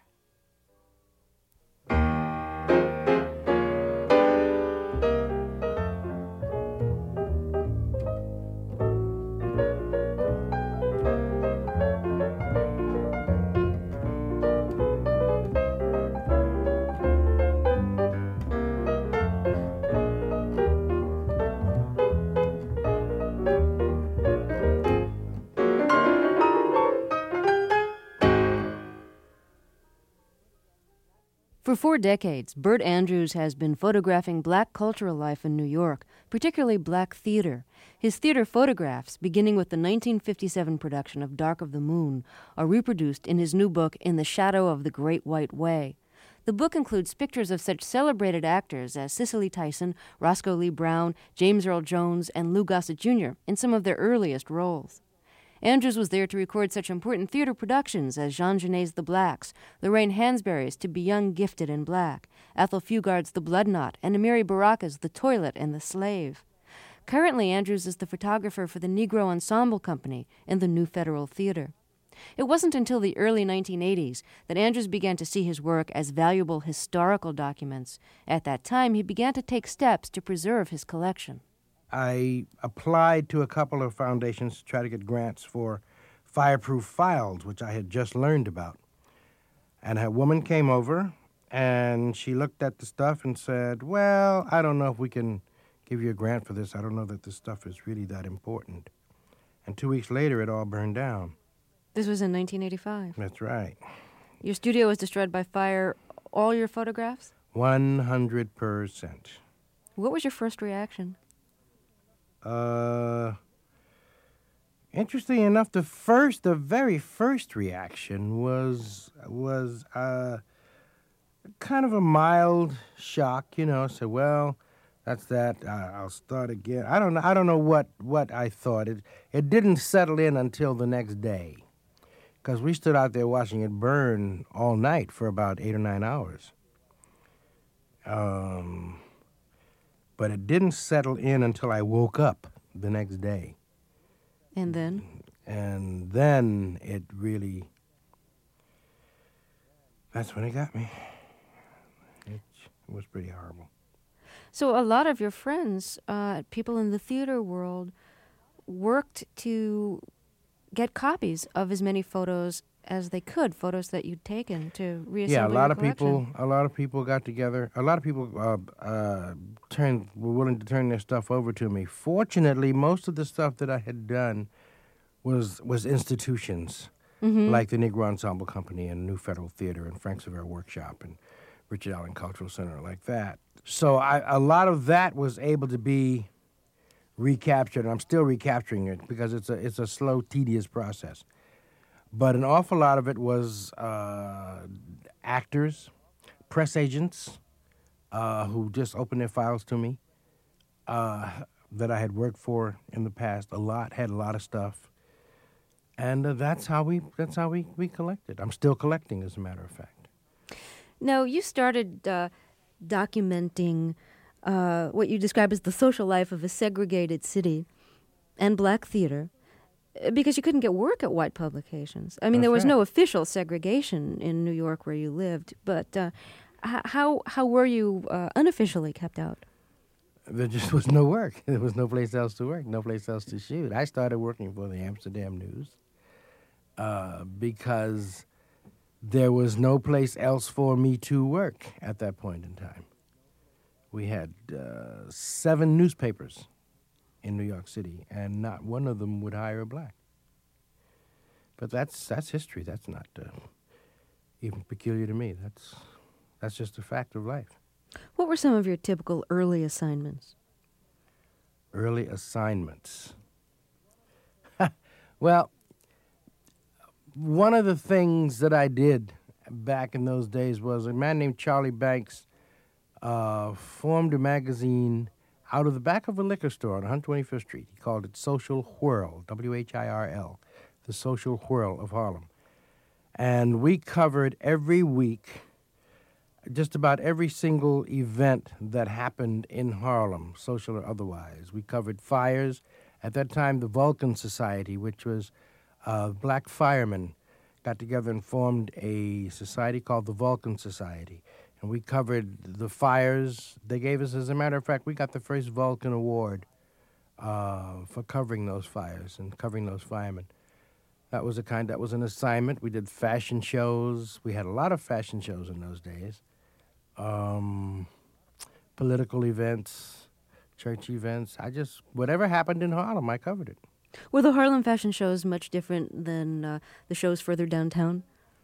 For four decades, Bert Andrews has been photographing black cultural life in New York, particularly black theater. His theater photographs, beginning with the nineteen fifty-seven production of Dark of the Moon, are reproduced in his new book, In the Shadow of the Great White Way. The book includes pictures of such celebrated actors as Cicely Tyson, Roscoe Lee Brown, James Earl Jones, and Lou Gossett Junior in some of their earliest roles. Andrews was there to record such important theater productions as Jean Genet's The Blacks, Lorraine Hansberry's To Be Young, Gifted, and Black, Ethel Fugard's The Blood Knot, and Amiri Baraka's The Toilet and the Slave. Currently, Andrews is the photographer for the Negro Ensemble Company in the New Federal Theater. It wasn't until the early nineteen eighties that Andrews began to see his work as valuable historical documents. At that time, he began to take steps to preserve his collection. I applied to a couple of foundations to try to get grants for fireproof files, which I had just learned about. And a woman came over, and she looked at the stuff and said, well, I don't know if we can give you a grant for this. I don't know that this stuff is really that important. And two weeks later, it all burned down. This was in nineteen eighty-five. That's right. Your studio was destroyed by fire. All your photographs? one hundred percent. What was your first reaction? Uh, interesting enough, the first, the very first reaction was, was, uh, kind of a mild shock, you know, so, well, that's that, uh, I'll start again. I don't know, I don't know what, what I thought. It, it didn't settle in until the next day, because we stood out there watching it burn all night for about eight or nine hours. Um... But it didn't settle in until I woke up the next day. And then? And then it really, that's when it got me. It was pretty horrible. So a lot of your friends, uh, people in the theater world, worked to get copies of as many photos as they could, photos that you'd taken to reassemble Yeah, a lot your of collection. people. A lot of people got together. A lot of people uh, uh, turned were willing to turn their stuff over to me. Fortunately, most of the stuff that I had done was was institutions Mm-hmm. like the Negro Ensemble Company and New Federal Theater and Frank Severe Workshop and Richard Allen Cultural Center, like that. So I, a lot of that was able to be recaptured, and I'm still recapturing it because it's a it's a slow, tedious process. But an awful lot of it was uh, actors, press agents uh, who just opened their files to me uh, that I had worked for in the past. A lot, had a lot of stuff. And uh, that's how we that's how we, we collected. I'm still collecting, as a matter of fact. Now, you started uh, documenting uh, what you describe as the social life of a segregated city and black theater because you couldn't get work at white publications. I mean, That's there was right. no official segregation in New York where you lived, but uh, h- how how were you uh, unofficially kept out? There just was no work. There was no place else to work, no place else to shoot. I started working for the Amsterdam News uh, because there was no place else for me to work at that point in time. we had uh, seven newspapers in New York City, and not one of them would hire a black. But that's that's history. That's not uh, even peculiar to me. That's that's just a fact of life. What were some of your typical early assignments? Early assignments. Well, one of the things that I did back in those days was a man named Charlie Banks uh, formed a magazine out of the back of a liquor store on one hundred twenty-fifth Street. He called it Social Whirl, W H I R L, the Social Whirl of Harlem. And we covered every week just about every single event that happened in Harlem, social or otherwise. We covered fires. At that time, the Vulcan Society, which was uh, black firemen, got together and formed a society called the Vulcan Society. And we covered the fires. They gave us, as a matter of fact, we got the first Vulcan Award uh, for covering those fires and covering those firemen. That was a kind, that was an assignment. We did fashion shows. We had a lot of fashion shows in those days. Um, political events, church events. I just, whatever happened in Harlem, I covered it. Were the Harlem fashion shows much different than uh, the shows further downtown?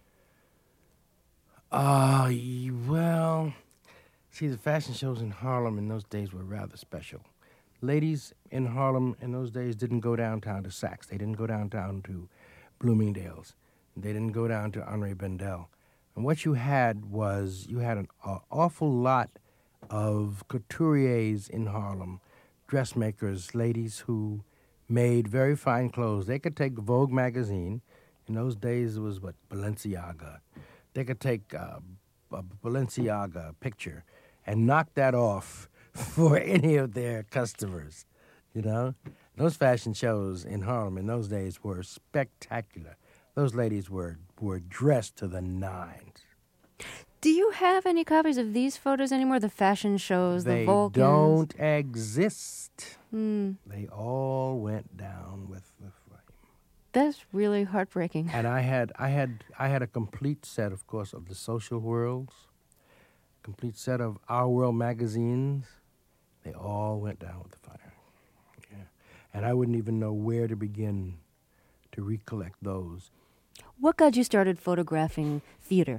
Uh, well, see, the fashion shows in Harlem in those days were rather special. Ladies in Harlem in those days didn't go downtown to Saks. They didn't go downtown to Bloomingdale's. They didn't go down to Henri Bendel. And what you had was, you had an uh, awful lot of couturiers in Harlem, dressmakers, ladies who made very fine clothes. They could take Vogue magazine. In those days, it was, what, Balenciaga. They could take uh, a Balenciaga picture and knock that off for any of their customers, you know? Those fashion shows in Harlem in those days were spectacular. Those ladies were, were dressed to the nines. Do you have any copies of these photos anymore? The fashion shows, they the Vulcans? They don't exist. Hmm. They all went down with the flame. That's really heartbreaking. And I had, I had, I had a complete set, of course, of the Social Worlds, complete set of Our World magazines. They all went down with the fire. Yeah. And I wouldn't even know where to begin to recollect those. What got you started photographing theater?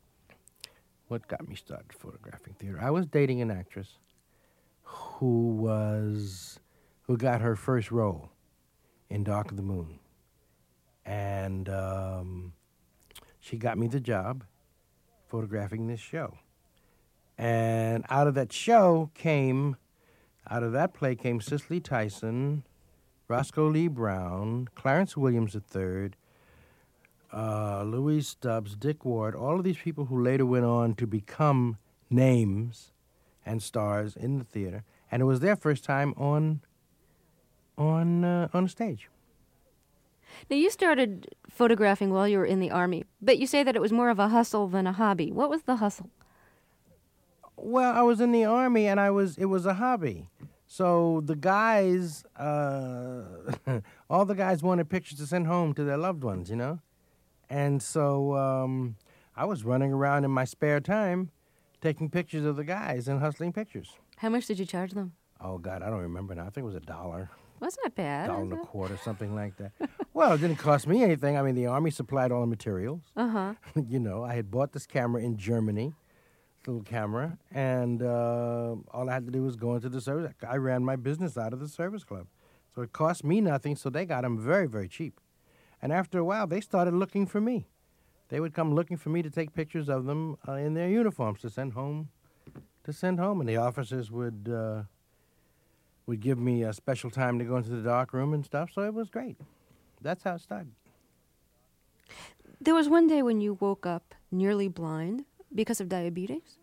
What got me started photographing theater? I was dating an actress who was, who got her first role in Dark of the Moon. And um, she got me the job photographing this show. And out of that show came, out of that play came Cicely Tyson, Roscoe Lee Brown, Clarence Williams the third, uh, Louise Stubbs, Dick Ward, all of these people who later went on to become names and stars in the theater. And it was their first time on, on, uh, on stage. Now, you started photographing while you were in the Army, but you say that it was more of a hustle than a hobby. What was the hustle? Well, I was in the Army, and I was it was a hobby. So the guys, uh, all the guys wanted pictures to send home to their loved ones, you know? And so um, I was running around in my spare time taking pictures of the guys and hustling pictures. How much did you charge them? Oh, God, I don't remember now. I think it was a dollar. Well, that's not bad. Dollar and a quarter, something like that. Well, it didn't cost me anything. I mean, the Army supplied all the materials. Uh-huh. You know, I had bought this camera in Germany, little camera, and uh, all I had to do was go into the service. I ran my business out of the service club. So it cost me nothing, so they got them very, very cheap. And after a while, they started looking for me. They would come looking for me to take pictures of them uh, in their uniforms to send home, to send home. And the officers would uh, would give me a special time to go into the dark room and stuff, so it was great. That's how it started. There was one day when you woke up nearly blind because of diabetes?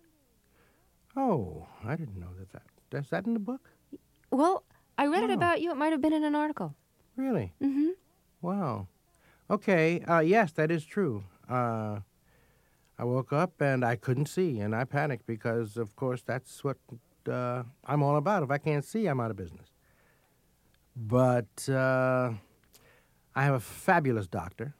Oh, I didn't know that. that is that in the book? Well, I read oh. it about you. It might have been in an article. Really? Mm-hmm. Wow. Okay, uh, yes, that is true. Uh, I woke up and I couldn't see, and I panicked because, of course, that's what uh, I'm all about. If I can't see, I'm out of business. But uh, I have a fabulous doctor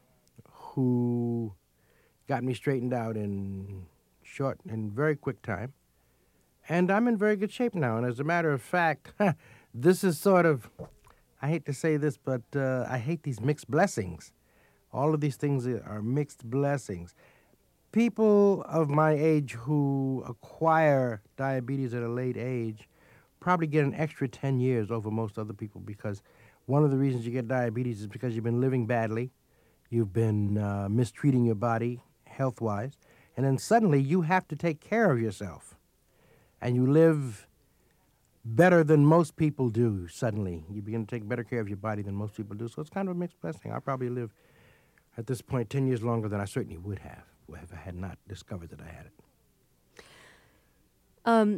who got me straightened out in short and very quick time. And I'm in very good shape now. And as a matter of fact, this is sort of, I hate to say this, but uh, I hate these mixed blessings. All of these things are mixed blessings. People of my age who acquire diabetes at a late age probably get an extra ten years over most other people, because one of the reasons you get diabetes is because you've been living badly, you've been uh, mistreating your body health-wise, and then suddenly you have to take care of yourself. And you live better than most people do suddenly. You begin to take better care of your body than most people do. So it's kind of a mixed blessing. I probably live, at this point, ten years longer than I certainly would have if I had not discovered that I had it. Um,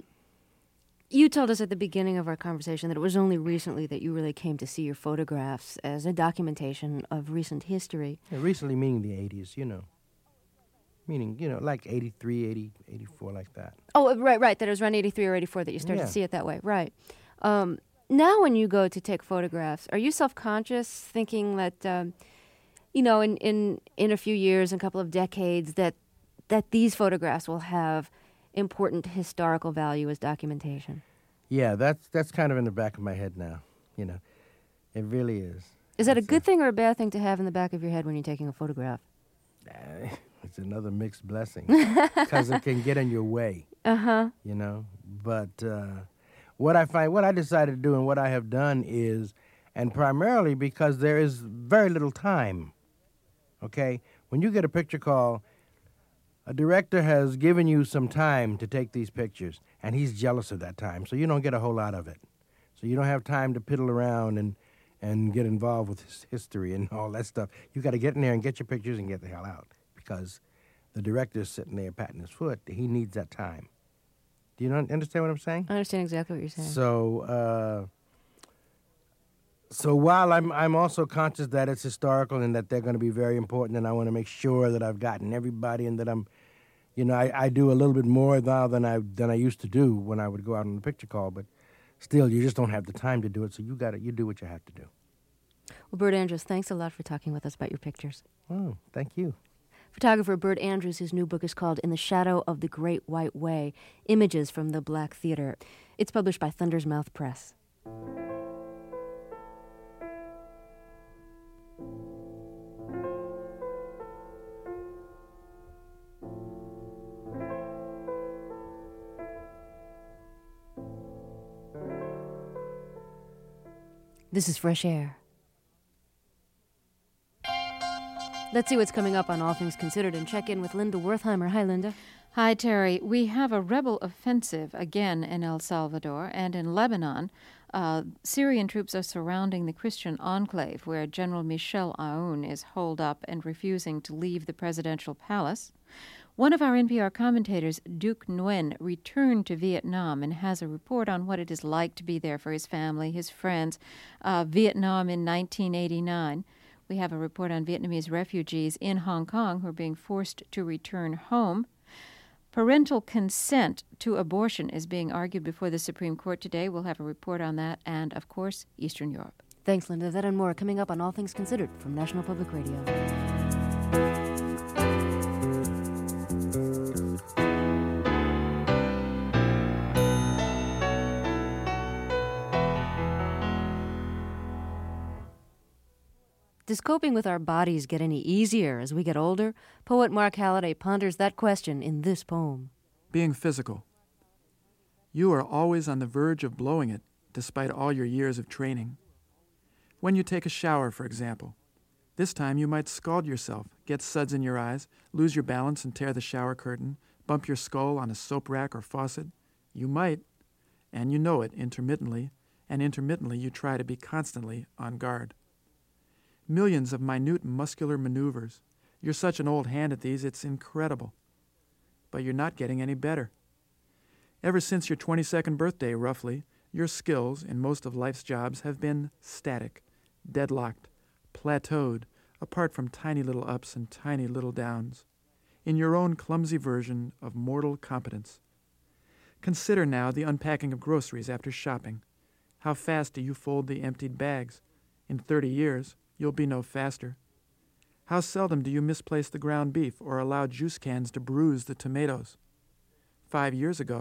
you told us at the beginning of our conversation that it was only recently that you really came to see your photographs as a documentation of recent history. Yeah, recently meaning the eighties, you know. Meaning, you know, like eighty-three, eighty, eighty-four, like that. Oh, right, right. That it was around eighty-three or eighty-four that you started Yeah. to see it that way. Right. Um, now when you go to take photographs, are you self-conscious, thinking that, um, you know, in, in, in a few years, in a couple of decades, that that these photographs will have important historical value as documentation? Yeah, that's that's kind of in the back of my head now, you know. It really is. Is that a good thing or a bad thing to have in the back of your head when you're taking a photograph? Uh, it's another mixed blessing, because it can get in your way. Uh-huh. You know, but uh, what I find, what I decided to do and what I have done is, and primarily because there is very little time, okay? When you get a picture call, a director has given you some time to take these pictures, and he's jealous of that time, so you don't get a whole lot of it. So you don't have time to piddle around and, and get involved with his history and all that stuff. You got to get in there and get your pictures and get the hell out, because the director's sitting there patting his foot. He needs that time. Do you not understand what I'm saying? I understand exactly what you're saying. So, uh, so while I'm I'm also conscious that it's historical and that they're going to be very important, and I want to make sure that I've gotten everybody, and that I'm, you know, I, I do a little bit more now than I than I used to do when I would go out on the picture call. But still, you just don't have the time to do it. So you got to you do what you have to do. Well, Bert Andrews, thanks a lot for talking with us about your pictures. Oh, thank you. Photographer Bert Andrews, his new book is called In the Shadow of the Great White Way, Images from the Black Theater. It's published by Thunder's Mouth Press. This is Fresh Air. Let's see what's coming up on All Things Considered and check in with Linda Wertheimer. Hi, Linda. Hi, Terry. We have a rebel offensive again in El Salvador and in Lebanon. Uh, Syrian troops are surrounding the Christian enclave where General Michel Aoun is holed up and refusing to leave the presidential palace. One of our N P R commentators, Duc Nguyen, returned to Vietnam and has a report on what it is like to be there for his family, his friends. Uh, Vietnam in nineteen eighty-nine. We have a report on Vietnamese refugees in Hong Kong who are being forced to return home. Parental consent to abortion is being argued before the Supreme Court today. We'll have a report on that and, of course, Eastern Europe. Thanks, Linda. That and more coming up on All Things Considered from National Public Radio. Does coping with our bodies get any easier as we get older? Poet Mark Halliday ponders that question in this poem. Being physical. You are always on the verge of blowing it, despite all your years of training. When you take a shower, for example, this time you might scald yourself, get suds in your eyes, lose your balance and tear the shower curtain, bump your skull on a soap rack or faucet. You might, and you know it intermittently, and intermittently you try to be constantly on guard. Millions of minute muscular maneuvers. You're such an old hand at these, it's incredible. But you're not getting any better. Ever since your twenty-second birthday, roughly, your skills in most of life's jobs have been static, deadlocked, plateaued, apart from tiny little ups and tiny little downs, in your own clumsy version of mortal competence. Consider now the unpacking of groceries after shopping. How fast do you fold the emptied bags? In thirty years, you'll be no faster. How seldom do you misplace the ground beef or allow juice cans to bruise the tomatoes? Five years ago,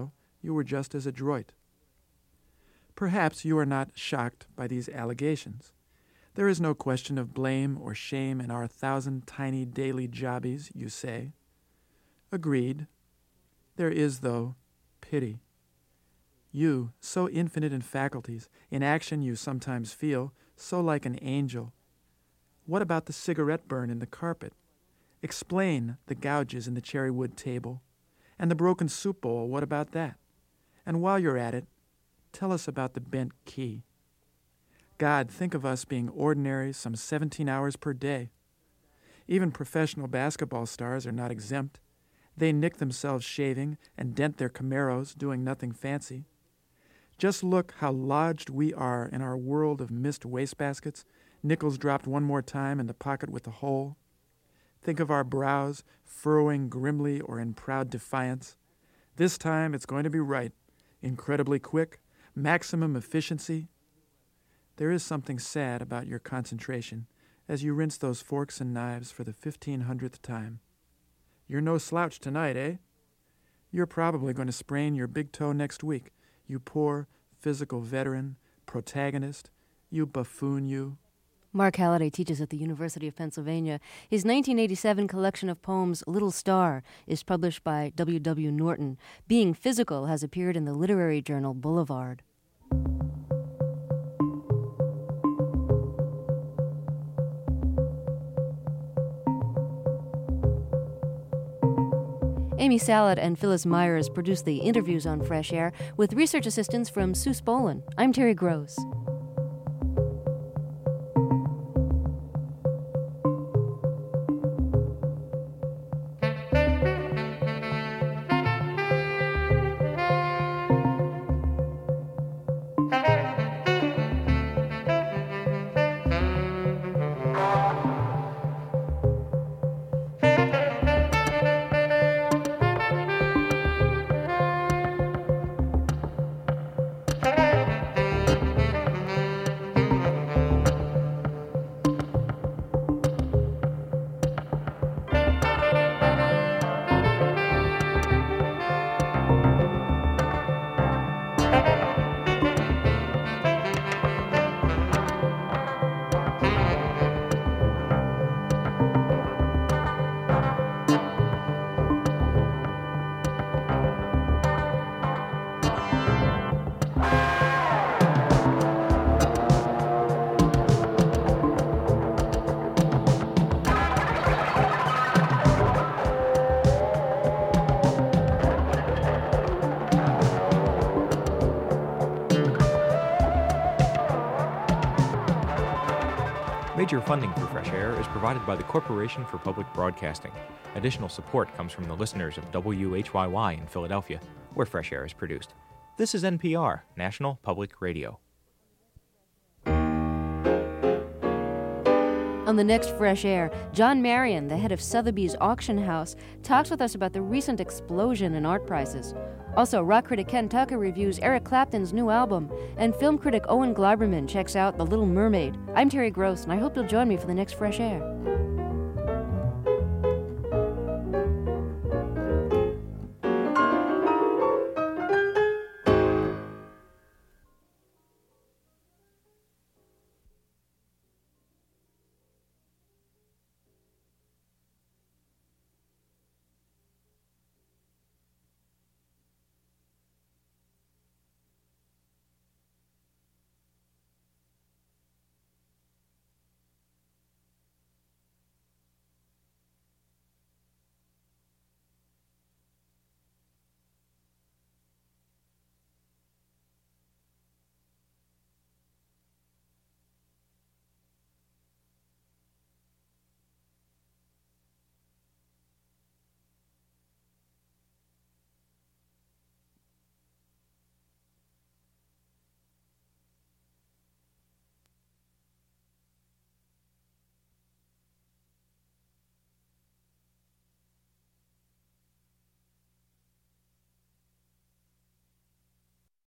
you were just as adroit. Perhaps you are not shocked by these allegations. There is no question of blame or shame in our thousand tiny daily jobbies, you say. Agreed. There is, though, pity. You, so infinite in faculties, in action you sometimes feel, so like an angel. What about the cigarette burn in the carpet? Explain the gouges in the cherry wood table. And the broken soup bowl, what about that? And while you're at it, tell us about the bent key. God, think of us being ordinary some seventeen hours per day. Even professional basketball stars are not exempt. They nick themselves shaving and dent their Camaros doing nothing fancy. Just look how lodged we are in our world of missed wastebaskets, nickels dropped one more time in the pocket with the hole. Think of our brows furrowing grimly or in proud defiance. This time it's going to be right, incredibly quick, maximum efficiency. There is something sad about your concentration as you rinse those forks and knives for the fifteen hundredth time. You're no slouch tonight, eh? You're probably going to sprain your big toe next week, you poor physical veteran, protagonist, you buffoon, you. Mark Halliday teaches at the University of Pennsylvania. His nineteen eighty-seven collection of poems, Little Star, is published by W W Norton. Being Physical has appeared in the literary journal Boulevard. Amy Salad and Phyllis Myers produced the interviews on Fresh Air with research assistance from Sue Spolin. I'm Terry Gross. Major funding for Fresh Air is provided by the Corporation for Public Broadcasting. Additional support comes from the listeners of W H Y Y in Philadelphia, where Fresh Air is produced. This is N P R, National Public Radio. On the next Fresh Air, John Marion, the head of Sotheby's Auction House, talks with us about the recent explosion in art prices. Also, rock critic Ken Tucker reviews Eric Clapton's new album, and film critic Owen Gleiberman checks out The Little Mermaid. I'm Terry Gross, and I hope you'll join me for the next Fresh Air.